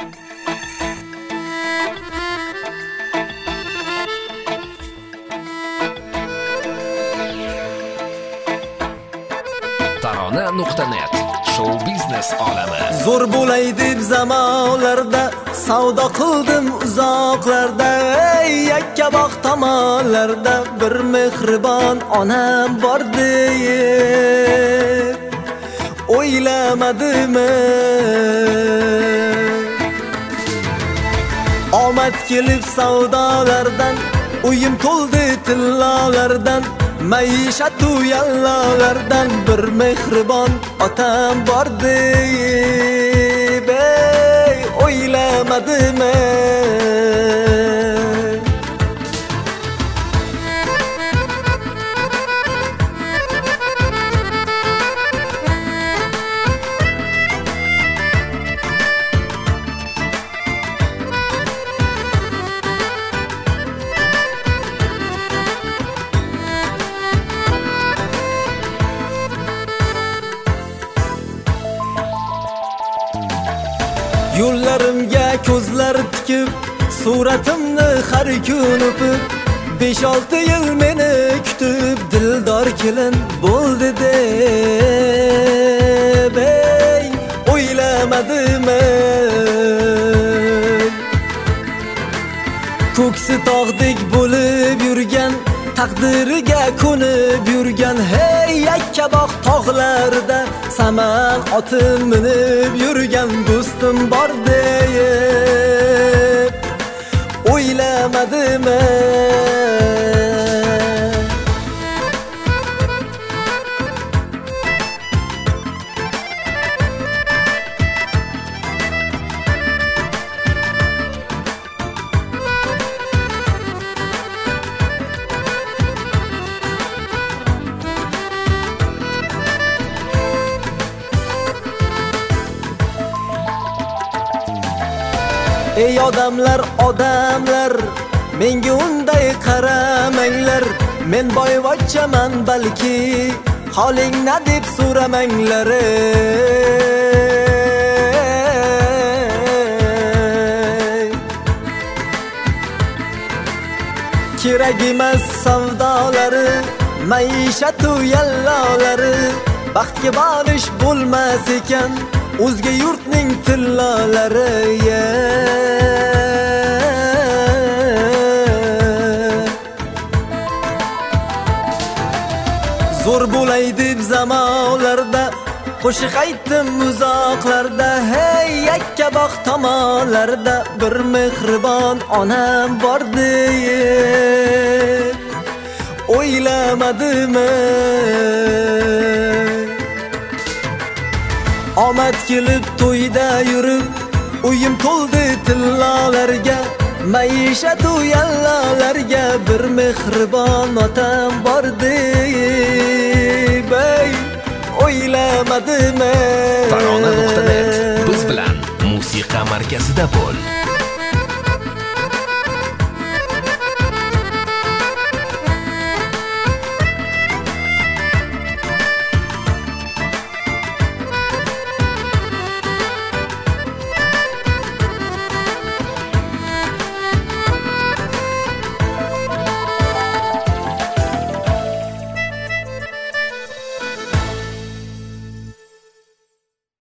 Tarona.net Show biznes olami. Zo'r bo'lay deb zamonlarda savdo qildim uzoqlarda, ey Yakkabog' tomonlarda bir mehribon onam bor deb o'ylamadimmi? Omad kelib savdolardan, uyim to'ldi tillolardan, maishat u yallolardan bir mehribon otam bor deb o'ylamadimmi? Yo'llarimga ko'zlar tikib, suratimni har kun o'pib, 5-6 yil meni kutib, dildor kelin bo'ldi deb o'ylamadimmi? Ko'ksi tog'dek bo'lib yurgan, taqdiriga ko'nib yurgan, hey Yakkabog' tog'larida saman otim minib yurgan do'stim bor deb o'ylamadimmi? Ey odamlar, odamlar, menga unday qaramanglar. Men boyvachchaman balki, holingna deb so'ramanglar. Kerak emas savdolari, maishat u yallolari, baxtga borish bo'lmas ekan o'zga yurtning tillolari. Zo'r bo'lay deb zamonlarda qo'shiq aytdim uzoqlarda, hey Yakkabog' tomonlarda bir mehribon onam bor deb o'ylamadimmi? Omad kelib to'yda yurib, uyim to'ldi tillolarga, maishat u yallolarga bir mehribon otam bor deb o'ylamadimmi? Tarona.net biz bilan musiqa markazida bo'l.